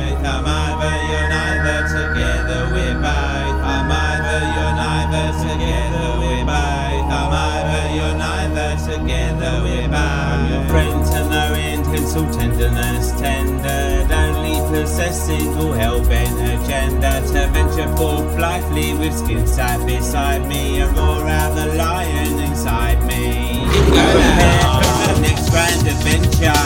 both. I'm either you're neither, together we're both. I'm either you're neither, together we're both. I'm either you're neither, together we're both. I'm your friend to no end, hence all tenderness tendered, only possessing all hell-bent agenda to venture forth blithely with skin sat beside me and roar out the lion inside me. Prepare for the next grand adventure.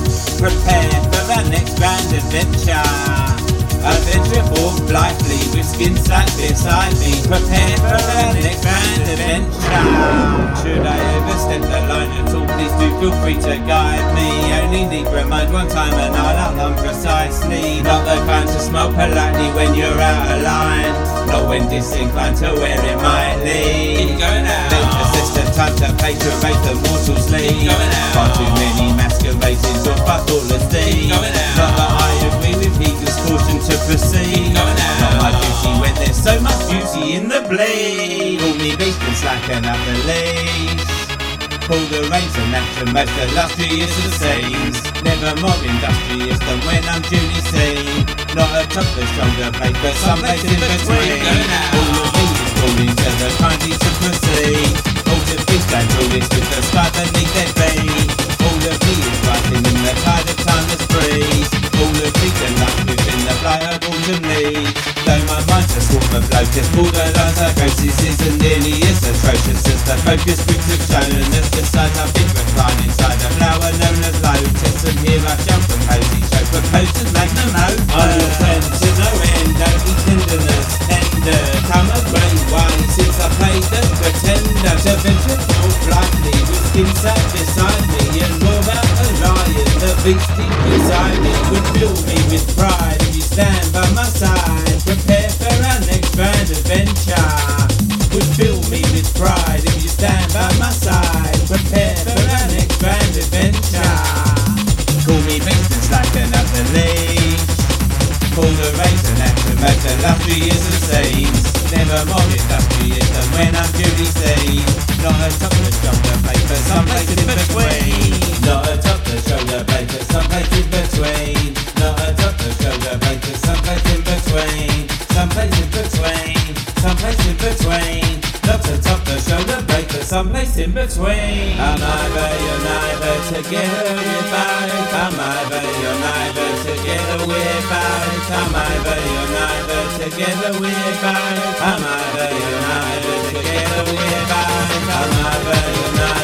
Prepare for the next grand adventure. Adventure forth blithely with skin sat beside me. Prepare for the next grand adventure. Should I ever step the line at all, please do feel free to guide me. Only need remind one time and I'll outline precisely. Not the kind to smile politely when you're out of line, not when disinclined to where it might lead. Then assist the time to pay to raise the mortal's lead. Far too many masquerading or fuck all of these. Not that I agree with Hegel's caution to proceed. Not my duty when there's so much beauty in the bleed. Call me beast and slacken up the leash. Pull the reins and action most illustrious of scenes. Never more industrious than when I'm duly seen. Not atop the shoulder blade, but someplace in between. All of these is calling to the kindly to proceed. All the beast and all this with the sky beneath their feet. All of these is rising in the tide of timeless breeze. All of these are lush within the flight of autumn leaves. Though my mind's a swarm of locusts, borderline psychosis isn't nearly as atrocious as the focus groups have shown us. Besides I've been reclined inside a flower known as lotus, and here I shall compose each show proposers magnum opus. I'm your friend to no end, only tenderness tender. Come a great way since I played the pretender. To venture forth blithely with skin sat beside me and roar out a lion. The beast deep beside me would fill me with pride if you stand by my side. Prepare for our next grand adventure. Would fill me with pride if you stand by my side. Prepare for our next grand adventure. Call me beast and slacken up the leash. Pull the reins and action most illustrious of scenes. Never more industrious than when I'm duly seen. Not atop the shoulder blade, but someplace in between. Not atop the shoulder blade, but someplace in between. Not atop the shoulder blade, but someplace in between. Someplace in between. Someplace in between. Not atop the shoulder blade, but someplace in between. I'm either you're neither, together we're both. I'm either you're neither, together we're both. I'm either you're neither, together we're both. I'm either you're neither, together we're both. I'm either you're neither.